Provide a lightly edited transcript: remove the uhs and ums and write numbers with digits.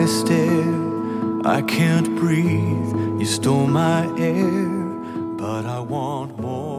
I stare, I can't breathe. You stole my air, but I want more.